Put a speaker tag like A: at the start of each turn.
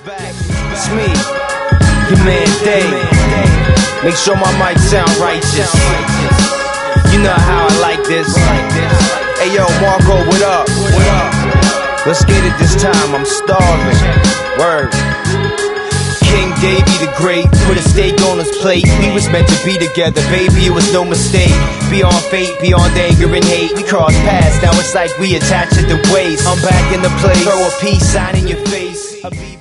A: It's me, your man Dave. Make sure my mic sound righteous. You know how I like this. Hey yo, Marco, what up? Let's get it this time, I'm starving. Word. King Davey the Great put a steak on his plate. We was meant to be together, baby, it was no mistake. Beyond fate, beyond anger and hate, we crossed paths, now it's like we attached at the waist. I'm back in the place, throw a peace sign in your face.